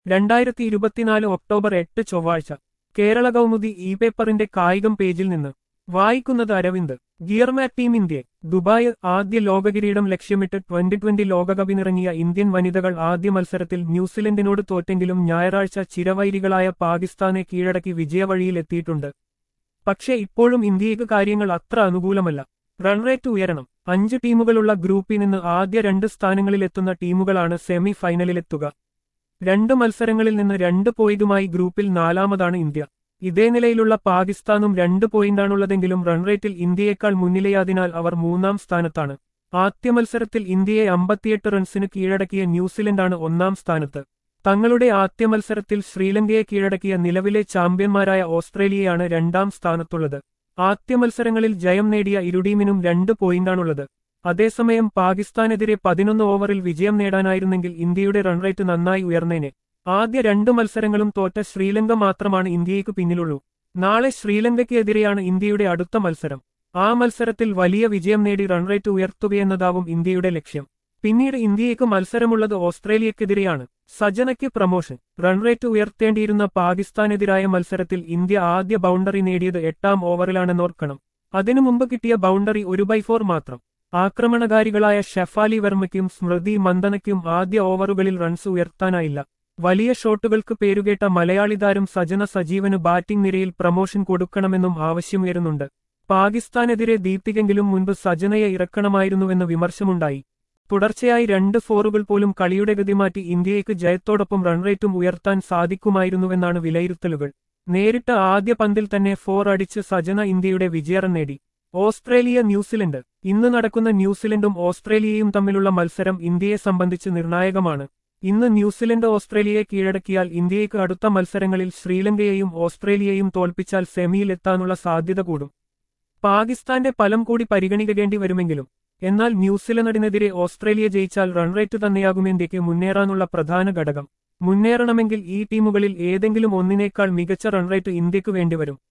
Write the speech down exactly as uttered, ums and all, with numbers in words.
രണ്ടായിരത്തി ഇരുപത്തിനാല് ഒക്ടോബർ എട്ട് ചൊവ്വാഴ്ച കേരള കൗമുദി ഇ പേപ്പറിന്റെ കായികം പേജിൽ നിന്ന് വായിക്കുന്നത് അരവിന്ദ്. ഗിയർമാറ്റ് ടീം ഇന്ത്യ ദുബായ് ആദ്യ ലോകകിരീടം ലക്ഷ്യമിട്ട് ട്വന്റി ട്വന്റി ലോകകപ്പിനിറങ്ങിയ ഇന്ത്യൻ വനിതകൾ ആദ്യ മത്സരത്തിൽ ന്യൂസിലൻഡിനോട് തോറ്റെങ്കിലും ഞായറാഴ്ച ചിരവൈരികളായ പാകിസ്ഥാനെ കീഴടക്കി വിജയവഴിയിലെത്തിയിട്ടുണ്ട്. പക്ഷേ ഇപ്പോഴും ഇന്ത്യയ്ക്ക് കാര്യങ്ങൾ അത്ര അനുകൂലമല്ല. റൺറേറ്റ് ഉയരണം. അഞ്ച് ടീമുകളുള്ള ഗ്രൂപ്പിൽ നിന്ന് ആദ്യ രണ്ട് സ്ഥാനങ്ങളിലെത്തുന്ന ടീമുകളാണ് സെമി ഫൈനലിലെത്തുക. രണ്ട് മത്സരങ്ങളിൽ നിന്ന് രണ്ട് പോയിന്റുമായി ഗ്രൂപ്പിൽ നാലാമതാണ് ഇന്ത്യ. ഇതേ നിലയിലുള്ള പാകിസ്ഥാനും രണ്ട് പോയിന്റാണുള്ളതെങ്കിലും റൺറേറ്റിൽ ഇന്ത്യയേക്കാൾ മുന്നിലെയായതിനാൽ അവർ മൂന്നാം സ്ഥാനത്താണ്. ആദ്യ മത്സരത്തിൽ ഇന്ത്യയെ അമ്പത്തിയെട്ട് റൺസിന് കീഴടക്കിയ ന്യൂസിലൻഡാണ് ഒന്നാം സ്ഥാനത്ത്. തങ്ങളുടെ ആദ്യ മത്സരത്തിൽ ശ്രീലങ്കയെ കീഴടക്കിയ നിലവിലെ ചാമ്പ്യന്മാരായ ഓസ്ട്രേലിയയാണ് രണ്ടാം സ്ഥാനത്തുള്ളത്. ആദ്യ മത്സരങ്ങളിൽ ജയം നേടിയ ഇരു ടീമിനും രണ്ട് പോയിന്റാണുള്ളത്. അതേസമയം പാകിസ്ഥാനെതിരെ പതിനൊന്ന് ഓവറിൽ വിജയം നേടാനായിരുന്നെങ്കിൽ ഇന്ത്യയുടെ റൺറേറ്റ് നന്നായി ഉയർന്നേനെ. ആദ്യ രണ്ട് മത്സരങ്ങളും തോറ്റ ശ്രീലങ്ക മാത്രമാണ് ഇന്ത്യയ്ക്ക് പിന്നിലുള്ളൂ. നാളെ ശ്രീലങ്കയ്ക്കെതിരെയാണ് ഇന്ത്യയുടെ അടുത്ത മത്സരം. ആ മത്സരത്തിൽ വലിയ വിജയം നേടി റൺറേറ്റ് ഉയർത്തുകയെന്നതാവും ഇന്ത്യയുടെ ലക്ഷ്യം. പിന്നീട് ഇന്ത്യയ്ക്ക് മത്സരമുള്ളത് ഓസ്ട്രേലിയക്കെതിരെയാണ്. സജനയ്ക്ക് പ്രമോഷൻ. റൺറേറ്റ് ഉയർത്തേണ്ടിയിരുന്ന പാകിസ്ഥാനെതിരായ മത്സരത്തിൽ ഇന്ത്യ ആദ്യ ബൗണ്ടറി നേടിയത് എട്ടാം ഓവറിലാണെന്നോർക്കണം. അതിനു മുമ്പ് കിട്ടിയ ബൗണ്ടറി ഒരു ബൈ ഫോർ മാത്രം. ആക്രമണകാരികളായ ഷെഫാലി വർമ്മയ്ക്കും സ്മൃതി മന്ദനയ്ക്കും ആദ്യ ഓവറുകളിൽ റൺസ് ഉയർത്താനായില്ല. വലിയ ഷോട്ടുകൾക്ക് പേരുകേട്ട മലയാളി താരം സജന സജീവന് ബാറ്റിംഗ് നിരയിൽ പ്രമോഷൻ കൊടുക്കണമെന്നും ആവശ്യമുയരുന്നുണ്ട്. പാകിസ്ഥാനെതിരെ ദീപ്തിക്കെങ്കിലും മുൻപ് സജനയെ ഇറക്കണമായിരുന്നുവെന്ന് വിമർശമുണ്ടായി. തുടർച്ചയായി രണ്ട് ഫോറുകൾ പോലും കളിയുടെ ഗതി മാറ്റി ഇന്ത്യയ്ക്ക് ജയത്തോടൊപ്പം റൺറേറ്റും ഉയർത്താൻ സാധിക്കുമായിരുന്നുവെന്നാണ് വിലയിരുത്തലുകൾ. നേരിട്ട ആദ്യ പന്തിൽ തന്നെ ഫോർ അടിച്ച് സജന ഇന്ത്യയുടെ വിജയറൺ നേടി. Australia New Zealand. ഇന്ന് നടക്കുന്ന ന്യൂസിലൻഡും ഓസ്ട്രേലിയയും തമ്മിലുള്ള മത്സരം ഇന്ത്യയെ സംബന്ധിച്ച് നിർണായകമാണ്. ഇന്ന് ന്യൂസിലൻഡ് ഓസ്ട്രേലിയയെ കീഴടക്കിയാൽ ഇന്ത്യയ്ക്ക് അടുത്ത മത്സരങ്ങളിൽ ശ്രീലങ്കയെയും ഓസ്ട്രേലിയയും തോൽപ്പിച്ചാൽ സെമിയിൽ എത്താനുള്ള സാധ്യത കൂടും. പാകിസ്ഥാന്റെ ഫലം കൂടി പരിഗണിക്കേണ്ടി വരുമെങ്കിലും. എന്നാൽ ന്യൂസിലൻഡിനെതിരെ ഓസ്ട്രേലിയ ജയിച്ചാൽ റൺറേറ്റ് തന്നെയാകും ഇന്ത്യയ്ക്ക് മുന്നേറാനുള്ള പ്രധാന ഘടകം. മുന്നേറണമെങ്കിൽ ഈ ടീമുകളിൽ ഏതെങ്കിലും ഒന്നിനേക്കാൾ മികച്ച റൺറേറ്റ് ഇന്ത്യയ്ക്ക് വേണ്ടിവരും.